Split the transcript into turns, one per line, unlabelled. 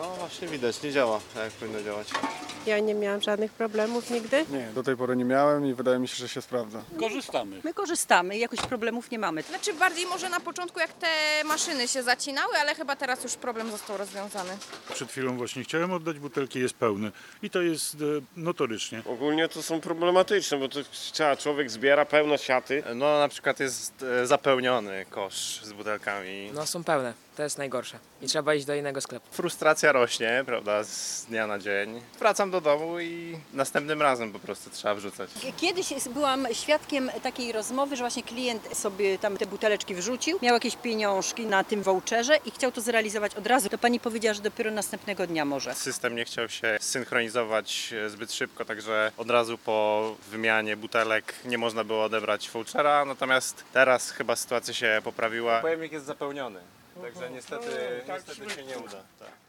No właśnie widać, nie działa jak powinno działać.
Ja nie miałam żadnych problemów nigdy.
Nie, do tej pory nie miałem i wydaje mi się, że się sprawdza.
Korzystamy.
My korzystamy, jakoś problemów nie mamy.
Znaczy bardziej może na początku jak te maszyny się zacinały, ale chyba teraz już problem został rozwiązany.
Przed chwilą właśnie chciałem oddać butelki, jest pełny. I to jest notorycznie.
Ogólnie to są problematyczne, bo to trzeba, człowiek zbiera pełno siaty.
No na przykład jest zapełniony kosz z butelkami.
No są pełne, to jest najgorsze. I trzeba iść do innego sklepu.
Frustracja rośnie, prawda, z dnia na dzień. Wracam do domu i następnym razem po prostu trzeba wrzucać.
Kiedyś byłam świadkiem takiej rozmowy, że właśnie klient sobie tam te buteleczki wrzucił, miał jakieś pieniążki na tym voucherze i chciał to zrealizować od razu. To pani powiedziała, że dopiero następnego dnia może.
System nie chciał się synchronizować zbyt szybko, także od razu po wymianie butelek nie można było odebrać vouchera, natomiast teraz chyba sytuacja się poprawiła. Pojemnik jest zapełniony, także niestety się nie uda. Tak.